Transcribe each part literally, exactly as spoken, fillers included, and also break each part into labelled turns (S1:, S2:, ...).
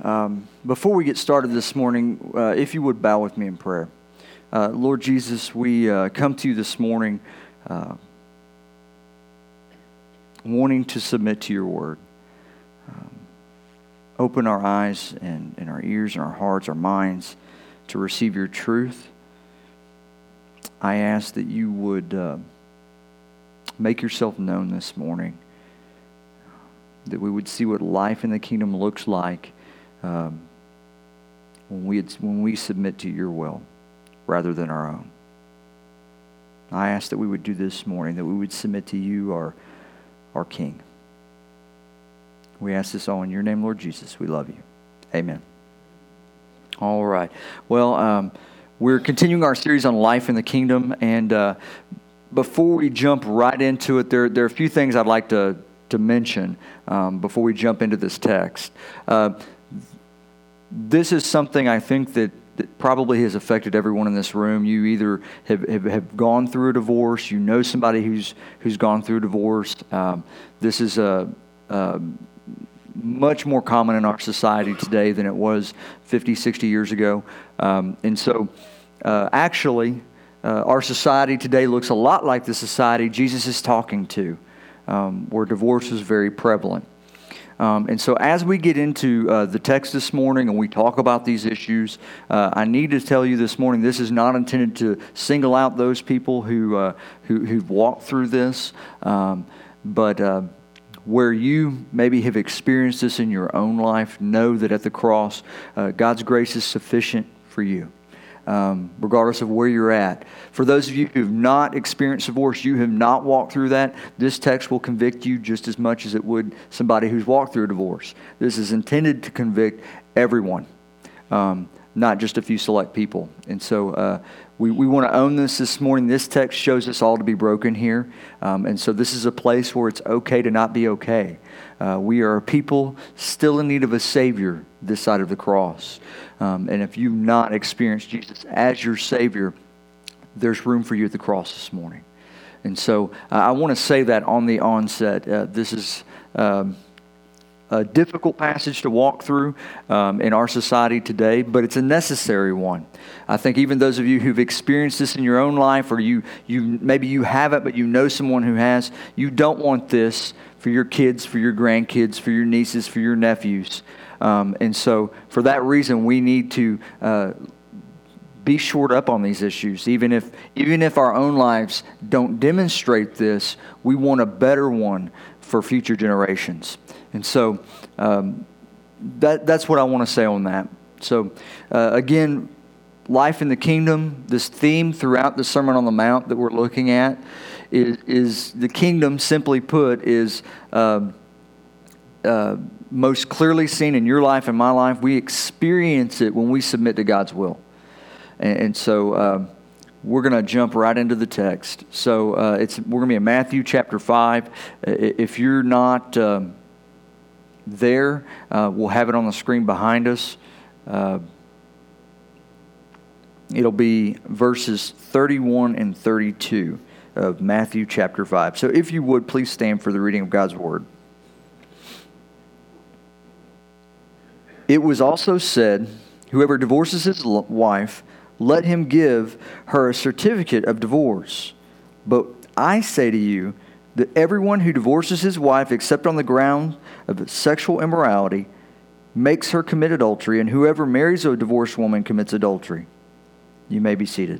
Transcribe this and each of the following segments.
S1: Um, before we get started this morning, uh, if you would bow with me in prayer. Uh, Lord Jesus, we uh, come to you this morning uh, wanting to submit to your word. Um, open our eyes and, and our ears and our hearts, our minds to receive your truth. I ask that you would uh, make yourself known this morning, that we would see what life in the kingdom looks like um, when we when we submit to your will rather than our own. I ask that we would do this morning, that we would submit to you, our, our King. We ask this all in your name, Lord Jesus. We love you. Amen. All right. Well, um, we're continuing our series on life in the kingdom, and uh, before we jump right into it, there, there are a few things I'd like to, to mention um, before we jump into this text. Uh, this is something I think that that probably has affected everyone in this room. You either have, have, have gone through a divorce, you know somebody who's who's gone through a divorce. Um, this is a, a much more common in our society today than it was fifty, sixty years ago. Um, and so uh, actually, uh, our society today looks a lot like the society Jesus is talking to, um, where divorce is very prevalent. Um, and so as we get into uh, the text this morning and we talk about these issues, uh, I need to tell you this morning, this is not intended to single out those people who, uh, who, who've walked through this, um, but uh, where you maybe have experienced this in your own life, know that at the cross, uh, God's grace is sufficient for you. Um, regardless of where you're at. For those of you who have not experienced divorce, you have not walked through that, this text will convict you just as much as it would somebody who's walked through a divorce. This is intended to convict everyone, um, not just a few select people. And so uh, we, we want to own this this morning. This text shows us all to be broken here. Um, and so this is a place where it's okay to not be okay. Uh, we are a people still in need of a Savior this side of the cross. Um, and if you've not experienced Jesus as your Savior, there's room for you at the cross this morning. And so uh, I want to say that on the onset. Uh, this is um, a difficult passage to walk through um, in our society today, but it's a necessary one. I think even those of you who've experienced this in your own life, or you, you maybe you haven't, but you know someone who has, you don't want this for your kids, for your grandkids, for your nieces, for your nephews. Um, and so for that reason, we need to uh, be shored up on these issues. Even if even if our own lives don't demonstrate this, we want a better one for future generations. And so um, that that's what I want to say on that. So uh, again, life in the kingdom, this theme throughout the Sermon on the Mount that we're looking at is, is the kingdom, simply put, is uh, uh, most clearly seen in your life and my life. We experience it when we submit to God's will. And, and so uh, we're going to jump right into the text. So uh, it's we're going to be in Matthew chapter five. If you're not um, there, uh, we'll have it on the screen behind us. Uh, it'll be verses thirty-one and thirty-two of Matthew chapter five. So if you would, please stand for the reading of God's word. It was also said, whoever divorces his wife, let him give her a certificate of divorce. But I say to you that everyone who divorces his wife except on the ground of sexual immorality makes her commit adultery, and whoever marries a divorced woman commits adultery. You may be seated.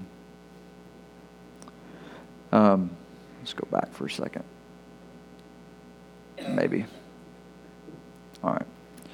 S1: Um, let's go back for a second. Maybe. All right.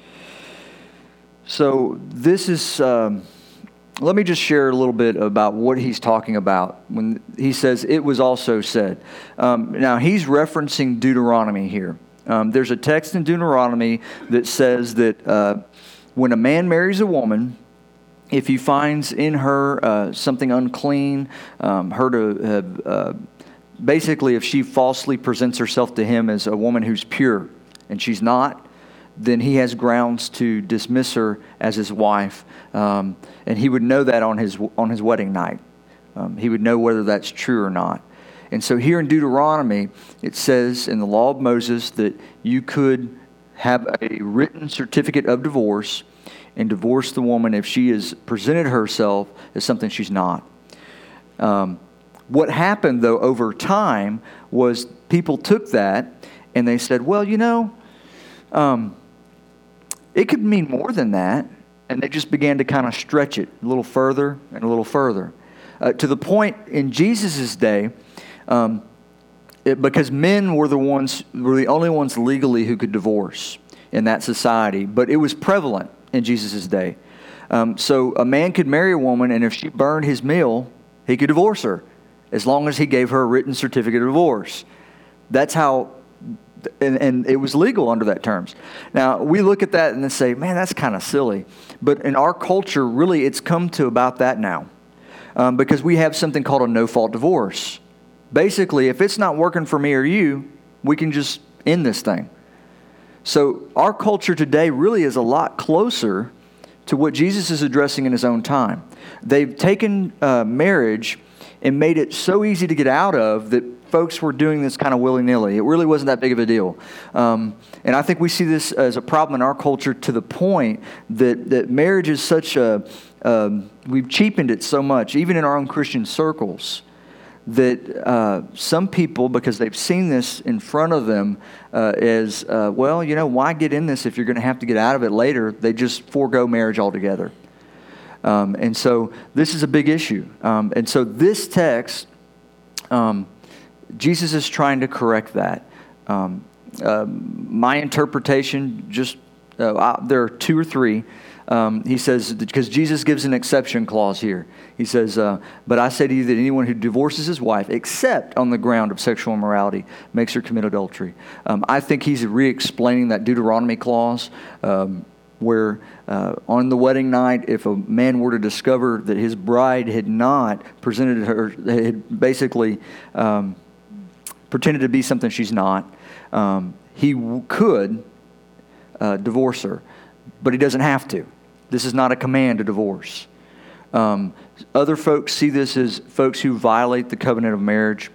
S1: So this is, um, let me just share a little bit about what he's talking about when he says it was also said. Um, now he's referencing Deuteronomy here. Um, there's a text in Deuteronomy that says that uh, when a man marries a woman, if he finds in her uh, something unclean, um, her to have, uh, basically if she falsely presents herself to him as a woman who's pure and she's not, then he has grounds to dismiss her as his wife, um, and he would know that on his on his wedding night. Um, he would know whether that's true or not. And so here in Deuteronomy, it says in the law of Moses that you could have a written certificate of divorce and divorce the woman if she has presented herself as something she's not. Um, what happened, though, over time was people took that and they said, well, you know, um, it could mean more than that. And they just began to kind of stretch it a little further and a little further. Uh, to the point in Jesus' day, um, it, because men were the ones, were the only ones legally who could divorce in that society, but it was prevalent in Jesus' day. Um, so a man could marry a woman, and if she burned his meal, he could divorce her, as long as he gave her a written certificate of divorce. That's how, and, and it was legal under that terms. Now, we look at that and then say, man, that's kind of silly. But in our culture, really, it's come to about that now. Um, because we have something called a no-fault divorce. Basically, if it's not working for me or you, we can just end this thing. So our culture today really is a lot closer to what Jesus is addressing in his own time. They've taken uh, marriage and made it so easy to get out of that folks were doing this kind of willy-nilly. It really wasn't that big of a deal. Um, and I think we see this as a problem in our culture to the point that, that marriage is such a, um, we've cheapened it so much, even in our own Christian circles, that uh, some people, because they've seen this in front of them uh, as, uh, well, you know, why get in this if you're going to have to get out of it later? They just forego marriage altogether. Um, and so this is a big issue. Um, and so this text, um, Jesus is trying to correct that. Um, uh, my interpretation, just uh, I, there are two or three. Um, he says, because Jesus gives an exception clause here. He says, uh, but I say to you that anyone who divorces his wife, except on the ground of sexual immorality, makes her commit adultery. Um, I think he's re-explaining that Deuteronomy clause, um, where uh, on the wedding night, if a man were to discover that his bride had not presented her, had basically um, pretended to be something she's not, um, he w- could uh, divorce her. But he doesn't have to. This is not a command to divorce. Um, other folks see this as folks who violate the covenant of marriage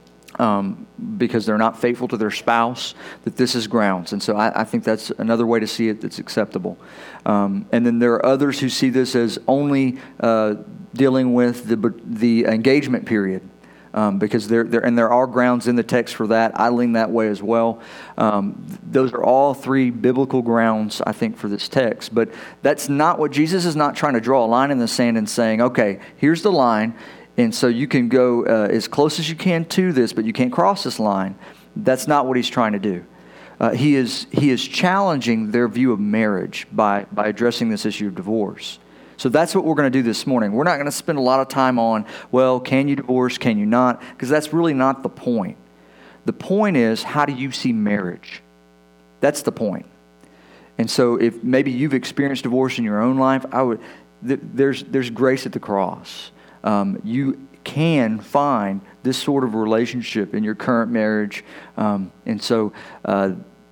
S1: um, because they're not faithful to their spouse, that this is grounds. And so I, I think that's another way to see it that's acceptable. Um, and then there are others who see this as only uh, dealing with the the engagement period. Um, because there, there, and there are grounds in the text for that. I lean that way as well. Um, those are all three biblical grounds, I think, for this text. But that's not what Jesus is not trying to draw a line in the sand and saying, okay, here's the line, and so you can go uh, as close as you can to this, but you can't cross this line. That's not what he's trying to do. Uh, he is he is challenging their view of marriage by by addressing this issue of divorce. So that's what we're going to do this morning. We're not going to spend a lot of time on, well, can you divorce, can you not? Because that's really not the point. The point is, how do you see marriage? That's the point. And so if maybe you've experienced divorce in your own life, I would. Th- there's there's grace at the cross. Um, you can find this sort of relationship in your current marriage. Um, and so uh,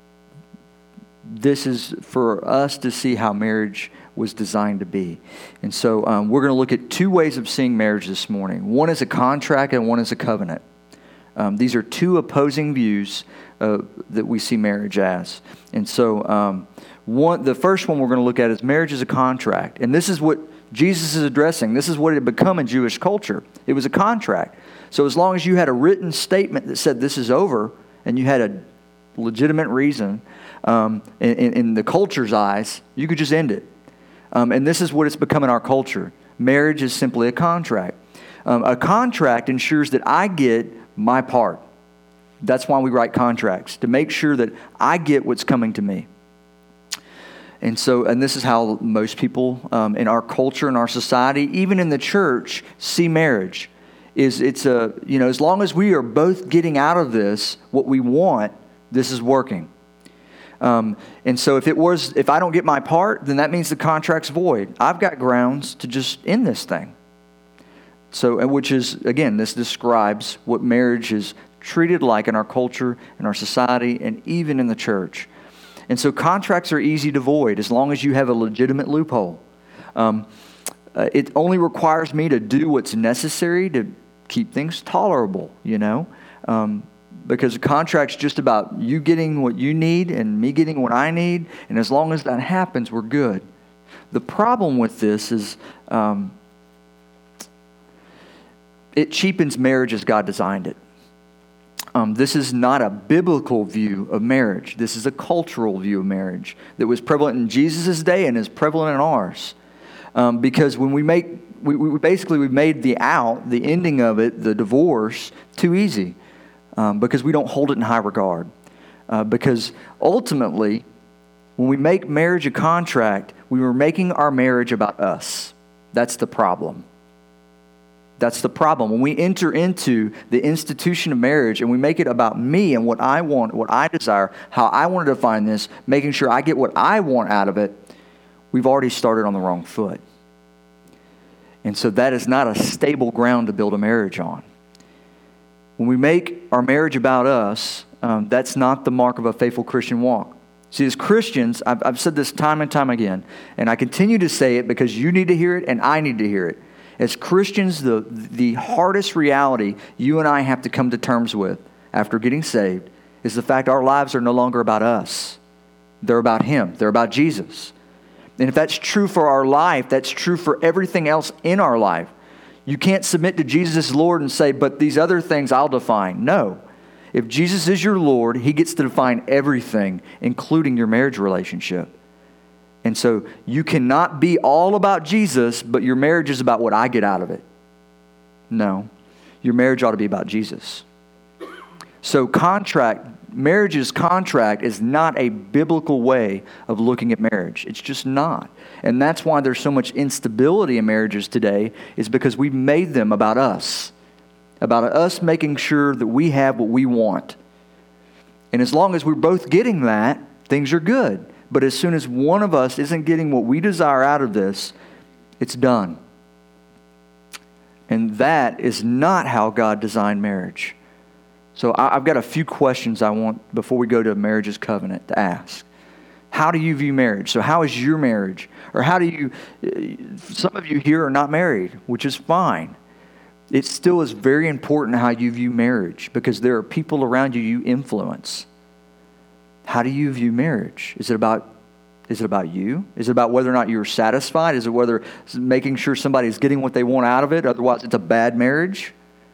S1: this is for us to see how marriage was designed to be. And so um, we're going to look at two ways of seeing marriage this morning. One is a contract and one is a covenant. Um, these are two opposing views uh, that we see marriage as. And so um, one, the first one we're going to look at is marriage is a contract. And this is what Jesus is addressing. This is what it had become in Jewish culture. It was a contract. So as long as you had a written statement that said this is over, and you had a legitimate reason um, in, in, in the culture's eyes, you could just end it. Um, and this is what it's become in our culture. Marriage is simply a contract. Um, a contract ensures that I get my part. That's why we write contracts, to make sure that I get what's coming to me. And so, and this is how most people um, in our culture, in our society, even in the church, see marriage. Is it's a, you know, as long as we are both getting out of this what we want, this is working. Um, and so if it was, if I don't get my part, then that means the contract's void. I've got grounds to just end this thing. So, and which is, again, this describes what marriage is treated like in our culture, in our society, and even in the church. And so contracts are easy to void as long as you have a legitimate loophole. Um, uh, it only requires me to do what's necessary to keep things tolerable, you know. Um, Because a contract's just about you getting what you need and me getting what I need. And as long as that happens, we're good. the problem with this is um, it cheapens marriage as God designed it. Um, this is not a biblical view of marriage. This is a cultural view of marriage that was prevalent in Jesus' day and is prevalent in ours. Um, because when we make, we, we basically we made the out, the ending of it, the divorce, too easy. Um, because we don't hold it in high regard. Uh, because ultimately, when we make marriage a contract, we were making our marriage about us. That's the problem. That's the problem. When we enter into the institution of marriage and we make it about me and what I want, what I desire, how I want to define this, making sure I get what I want out of it, we've already started on the wrong foot. And so that is not a stable ground to build a marriage on. When we make our marriage about us, um, that's not the mark of a faithful Christian walk. See, as Christians, I've, I've said this time and time again, and I continue to say it because you need to hear it and I need to hear it. As Christians, the, the hardest reality you and I have to come to terms with after getting saved is the fact our lives are no longer about us. They're about Him. They're about Jesus. And if that's true for our life, that's true for everything else in our life. You can't submit to Jesus as Lord and say, but these other things I'll define. No. If Jesus is your Lord, He gets to define everything, including your marriage relationship. And so you cannot be all about Jesus, but your marriage is about what I get out of it. No. Your marriage ought to be about Jesus. So contract, marriage's contract is not a biblical way of looking at marriage. It's just not. And that's why there's so much instability in marriages today, is because we've made them about us. About us making sure that we have what we want. And as long as we're both getting that, things are good. But as soon as one of us isn't getting what we desire out of this, it's done. And that is not how God designed marriage. So I've got a few questions I want, before we go to marriage's covenant, to ask. How do you view marriage? So how is your marriage? Or how do you, some of you here are not married, which is fine. It still is very important how you view marriage, because there are people around you you influence. How do you view marriage? Is it about is it about you? Is it about whether or not you're satisfied? Is it whether it's making sure somebody's getting what they want out of it? Otherwise, it's a bad marriage.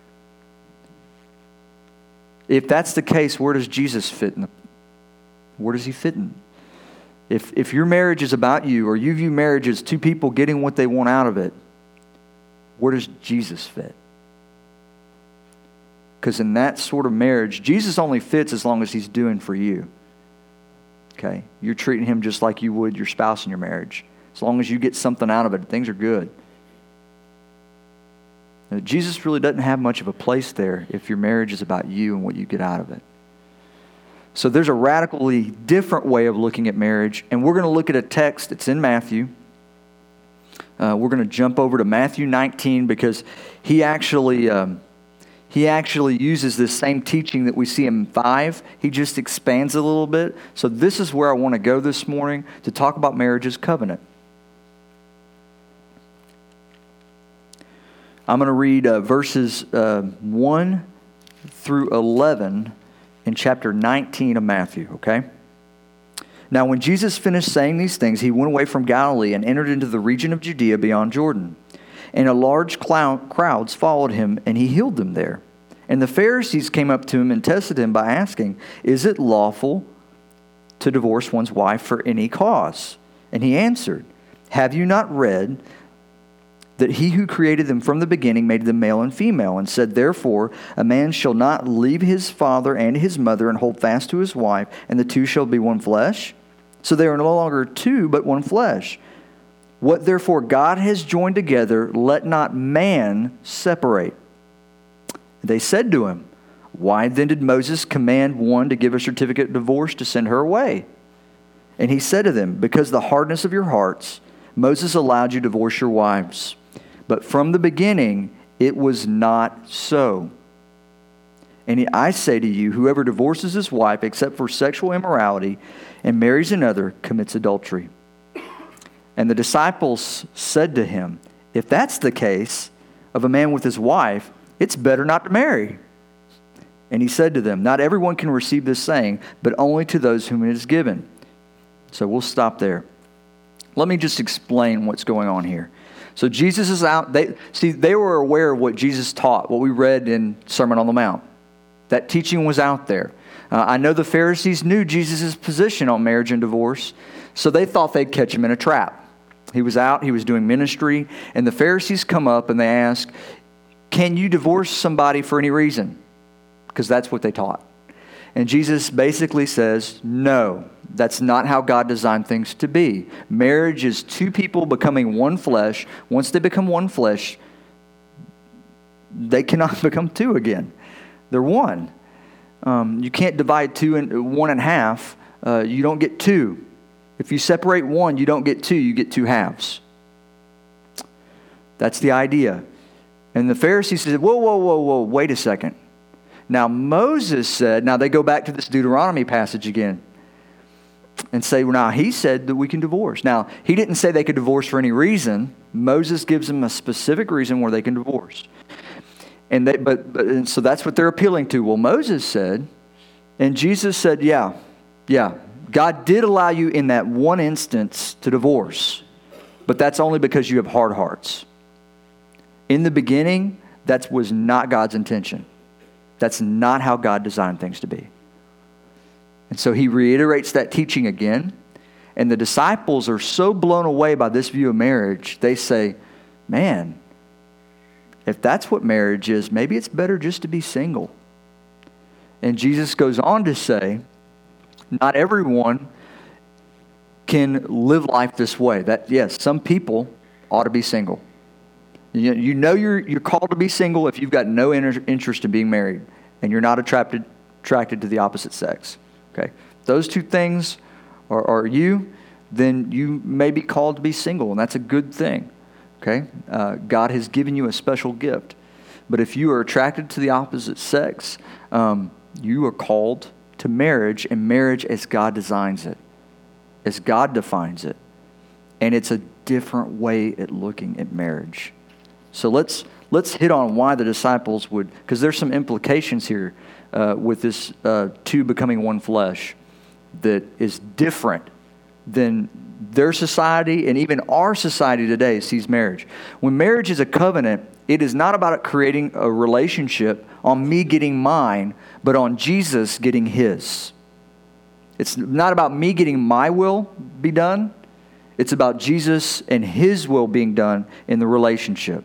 S1: If that's the case, where does Jesus fit in? The, where does He fit in? If if your marriage is about you, or you view marriage as two people getting what they want out of it, where does Jesus fit? Because in that sort of marriage, Jesus only fits as long as He's doing for you. Okay? You're treating Him just like you would your spouse in your marriage. As long as you get something out of it, things are good. Now, Jesus really doesn't have much of a place there if your marriage is about you and what you get out of it. So there's a radically different way of looking at marriage, and we're going to look at a text that's in Matthew. Uh, we're going to jump over to Matthew nineteen, because he actually um, he actually uses this same teaching that we see in five. He just expands it a little bit. So this is where I want to go this morning to talk about marriage's covenant. I'm going to read uh, verses uh, one through eleven in chapter nineteen of Matthew, okay? Now, when Jesus finished saying these things, He went away from Galilee and entered into the region of Judea beyond Jordan. And a large cloud, crowds followed Him, and He healed them there. And the Pharisees came up to Him and tested Him by asking, "Is it lawful to divorce one's wife for any cause?" And He answered, "Have you not read that He who created them from the beginning made them male and female, and said, therefore, a man shall not leave his father and his mother and hold fast to his wife, and the two shall be one flesh? So they are no longer two, but one flesh. What therefore God has joined together, let not man separate." They said to Him, "Why then did Moses command one to give a certificate of divorce to send her away?" And He said to them, "Because the hardness of your hearts, Moses allowed you to divorce your wives. But from the beginning, it was not so. And I say to you, whoever divorces his wife except for sexual immorality and marries another commits adultery." And the disciples said to Him, "If that's the case of a man with his wife, it's better not to marry." And He said to them, "Not everyone can receive this saying, but only to those whom it is given." So we'll stop there. Let me just explain what's going on here. So Jesus is out. They see they were aware of what Jesus taught, what we read in Sermon on the Mount. That teaching was out there. Uh, I know the Pharisees knew Jesus' position on marriage and divorce, so they thought they'd catch him in a trap. He was out, he was doing ministry, and the Pharisees come up and they ask, can you divorce somebody for any reason? Because that's what they taught. And Jesus basically says, no, that's not how God designed things to be. Marriage is two people becoming one flesh. Once they become one flesh, they cannot become two again. They're one. Um, you can't divide two and one in half. Uh, you don't get two. If you separate one, you don't get two. You get two halves. That's the idea. And the Pharisees said, whoa, whoa, whoa, whoa, wait a second. Now Moses said, now they go back to this Deuteronomy passage again and say, well, now he said that we can divorce. Now, he didn't say they could divorce for any reason. Moses gives them a specific reason where they can divorce. And they, but, but and so that's what they're appealing to. Well, Moses said, and Jesus said, yeah, yeah, God did allow you in that one instance to divorce, but that's only because you have hard hearts. In the beginning, that was not God's intention. That's not how God designed things to be. And so he reiterates that teaching again. And the disciples are so blown away by this view of marriage, they say, man, if that's what marriage is, maybe it's better just to be single. And Jesus goes on to say, not everyone can live life this way. That, yes, some people ought to be single. You, you know you're, you're called to be single if you've got no inter- interest in being married and you're not attracted, attracted to the opposite sex. Okay, those two things are, are you, then you may be called to be single, and that's a good thing. Okay, uh, God has given you a special gift. But if you are attracted to the opposite sex, um, you are called to marriage, and marriage as God designs it, as God defines it. And it's a different way at looking at marriage. So let's let's hit on why the disciples would, because there's some implications here uh, with this uh, two becoming one flesh that is different than their society and even our society today sees marriage. When marriage is a covenant, it is not about creating a relationship on me getting mine, but on Jesus getting his. It's not about me getting my will be done. It's about Jesus and his will being done in the relationship.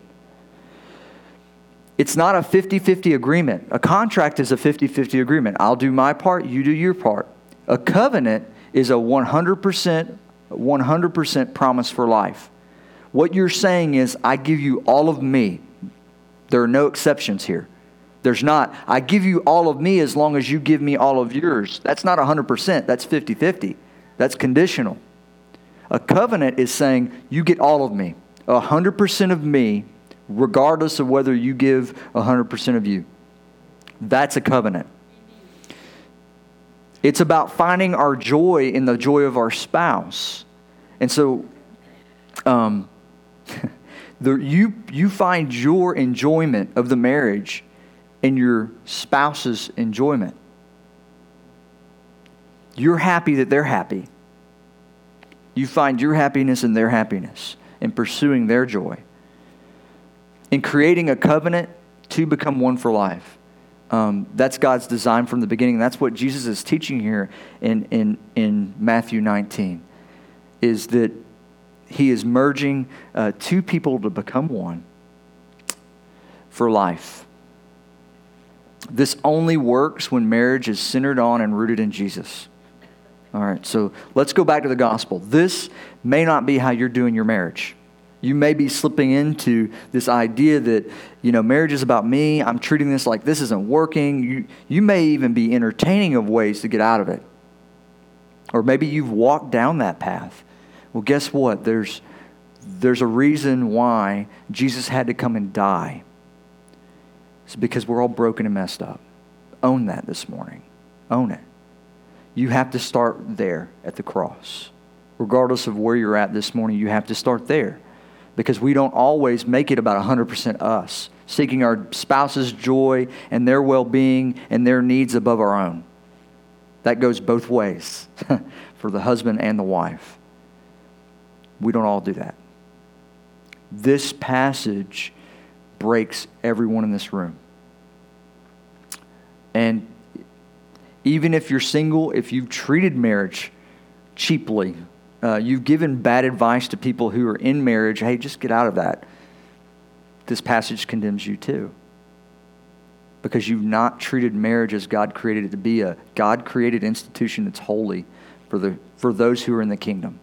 S1: It's not a fifty-fifty agreement. A contract is a fifty-fifty agreement. I'll do my part, you do your part. A covenant is a one hundred percent, one hundred percent promise for life. What you're saying is, I give you all of me. There are no exceptions here. There's not, I give you all of me as long as you give me all of yours. That's not one hundred percent. That's fifty-fifty. That's conditional. A covenant is saying, you get all of me. one hundred percent of me, regardless of whether you give one hundred percent of you. That's a covenant. It's about finding our joy in the joy of our spouse. And so, um, the, you, you find your enjoyment of the marriage in your spouse's enjoyment. You're happy that they're happy. You find your happiness in their happiness, in pursuing their joy. In creating a covenant to become one for life. Um, that's God's design from the beginning. That's what Jesus is teaching here in, in, in Matthew nineteen. Is that he is merging uh, two people to become one for life. This only works when marriage is centered on and rooted in Jesus. All right, so let's go back to the gospel. This may not be how you're doing your marriage. You may be slipping into this idea that, you know, marriage is about me. I'm treating this like this isn't working. You, you may even be entertaining of ways to get out of it. Or maybe you've walked down that path. Well, guess what? There's, there's a reason why Jesus had to come and die. It's because we're all broken and messed up. Own that this morning. Own it. You have to start there at the cross. Regardless of where you're at this morning, you have to start there. Because we don't always make it about one hundred percent us, seeking our spouse's joy and their well-being and their needs above our own. That goes both ways for the husband and the wife. We don't all do that. This passage breaks everyone in this room. And even if you're single, if you've treated marriage cheaply, uh, you've given bad advice to people who are in marriage, hey, just get out of that. This passage condemns you too. Because you've not treated marriage as God created it to be, a God-created institution that's holy for the for those who are in the kingdom.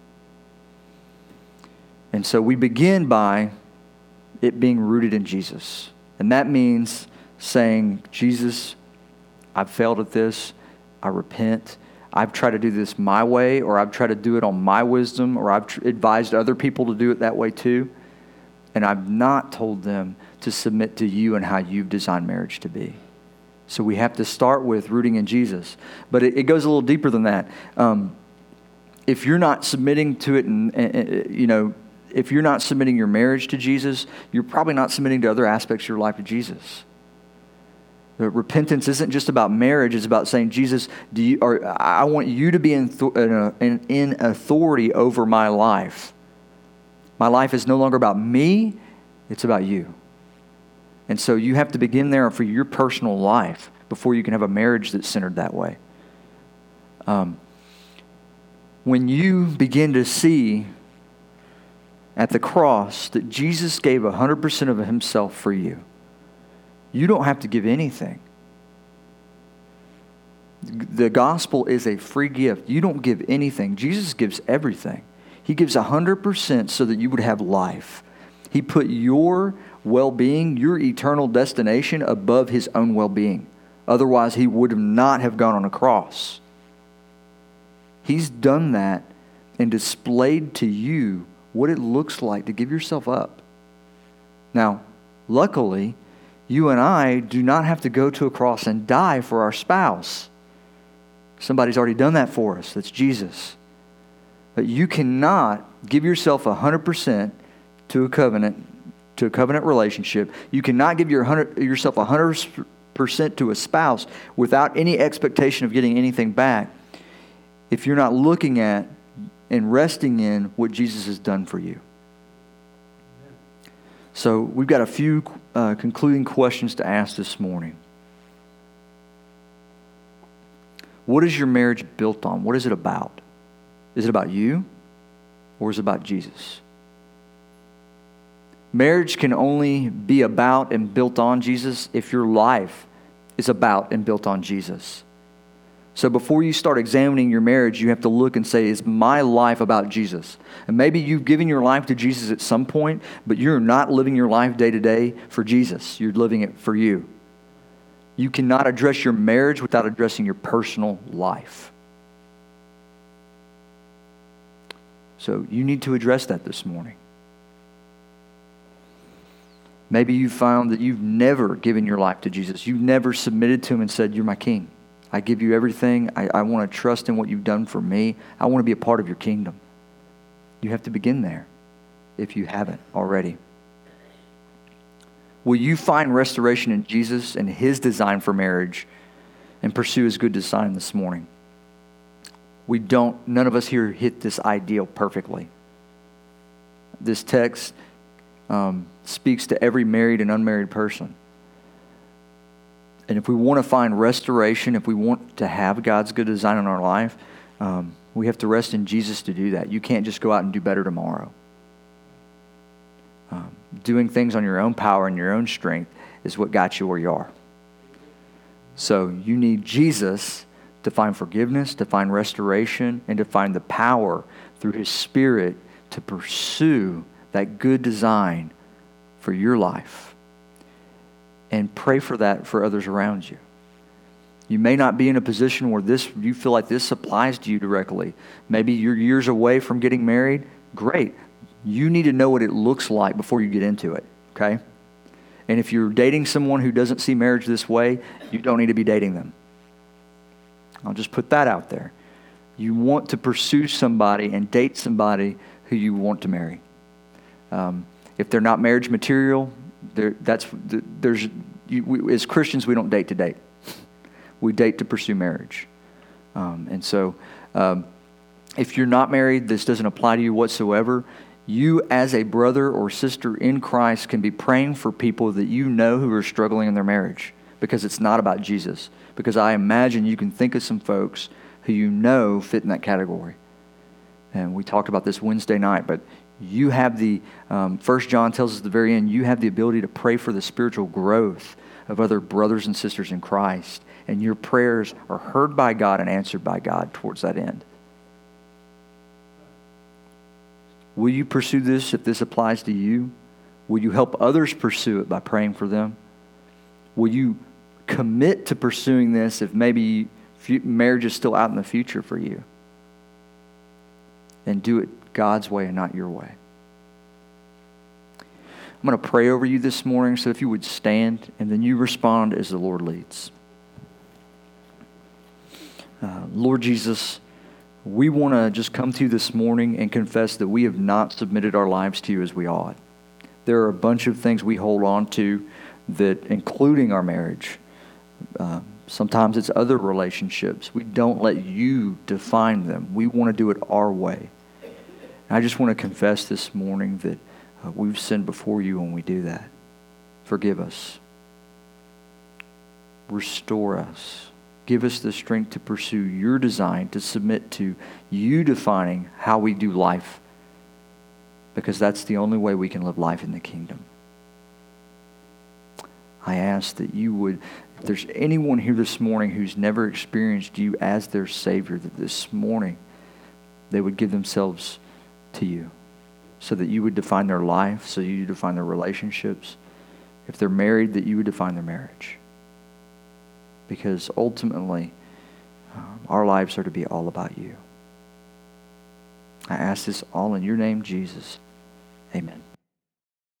S1: And so we begin by it being rooted in Jesus. And that means saying, Jesus, I've failed at this. I repent. I've tried to do this my way, or I've tried to do it on my wisdom, or I've tr- advised other people to do it that way too. And I've not told them to submit to you and how you've designed marriage to be. So we have to start with rooting in Jesus. But it, it goes a little deeper than that. Um, if you're not submitting to it, and, and you know, if you're not submitting your marriage to Jesus, you're probably not submitting to other aspects of your life to Jesus. The repentance isn't just about marriage. It's about saying, Jesus, do you, or I want you to be in, in, in authority over my life. My life is no longer about me. It's about you. And so you have to begin there for your personal life before you can have a marriage that's centered that way. Um, when you begin to see at the cross that Jesus gave one hundred percent of himself for you, you don't have to give anything. The gospel is a free gift. You don't give anything. Jesus gives everything. He gives one hundred percent so that you would have life. He put your well-being, your eternal destination above his own well-being. Otherwise, he would not have gone on a cross. He's done that and displayed to you what it looks like to give yourself up. Now, luckily, you and I do not have to go to a cross and die for our spouse. Somebody's already done that for us. That's Jesus. But you cannot give yourself one hundred percent to a covenant, to a covenant relationship. You cannot give your one hundred, yourself one hundred percent to a spouse without any expectation of getting anything back if you're not looking at and resting in what Jesus has done for you. So we've got a few uh, concluding questions to ask this morning. What is your marriage built on? What is it about? Is it about you, or is it about Jesus? Marriage can only be about and built on Jesus if your life is about and built on Jesus. So before you start examining your marriage, you have to look and say, is my life about Jesus? And maybe you've given your life to Jesus at some point, but you're not living your life day to day for Jesus. You're living it for you. You cannot address your marriage without addressing your personal life. So you need to address that this morning. Maybe you found that you've never given your life to Jesus. You've never submitted to him and said, you're my king. I give you everything. I, I want to trust in what you've done for me. I want to be a part of your kingdom. You have to begin there if you haven't already. Will you find restoration in Jesus and his design for marriage and pursue his good design this morning? We don't, none of us here hit this ideal perfectly. This text um, speaks to every married and unmarried person. And if we want to find restoration, if we want to have God's good design in our life, um, we have to rest in Jesus to do that. You can't just go out and do better tomorrow. Um, doing things on your own power and your own strength is what got you where you are. So you need Jesus to find forgiveness, to find restoration, and to find the power through his Spirit to pursue that good design for your life. And pray for that for others around you. You may not be in a position where this you feel like this applies to you directly. Maybe you're years away from getting married. Great. You need to know what it looks like before you get into it, okay? And if you're dating someone who doesn't see marriage this way, you don't need to be dating them. I'll just put that out there. You want to pursue somebody and date somebody who you want to marry. Um, if they're not marriage material, There, that's there's you, we, as Christians, we don't date to date. We date to pursue marriage, um, and so um, If you're not married, this doesn't apply to you whatsoever. You, as a brother or sister in Christ, can be praying for people that you know who are struggling in their marriage, because it's not about Jesus. Because I imagine you can think of some folks who you know fit in that category. And we talked about this Wednesday night, but you have the, um, First John tells us at the very end, you have the ability to pray for the spiritual growth of other brothers and sisters in Christ. And your prayers are heard by God and answered by God towards that end. Will you pursue this if this applies to you? Will you help others pursue it by praying for them? Will you commit to pursuing this if maybe marriage is still out in the future for you? And do it God's way and not your way. I'm going to pray over you this morning, so if you would stand and then you respond as the Lord leads. Uh, Lord Jesus, we want to just come to you this morning and confess that we have not submitted our lives to you as we ought. There are a bunch of things we hold on to, that, including our marriage. Uh, sometimes it's other relationships. We don't let you define them. We want to do it our way. And I just want to confess this morning that uh, we've sinned before you when we do that. Forgive us. Restore us. Give us the strength to pursue your design, to submit to you defining how we do life, because that's the only way we can live life in the kingdom. I ask that you would, if there's anyone here this morning who's never experienced you as their Savior, that this morning they would give themselves to you, so that you would define their life, so you define their relationships. If they're married, that you would define their marriage. Because ultimately, um, our lives are to be all about you. I ask this all in your name, Jesus. Amen.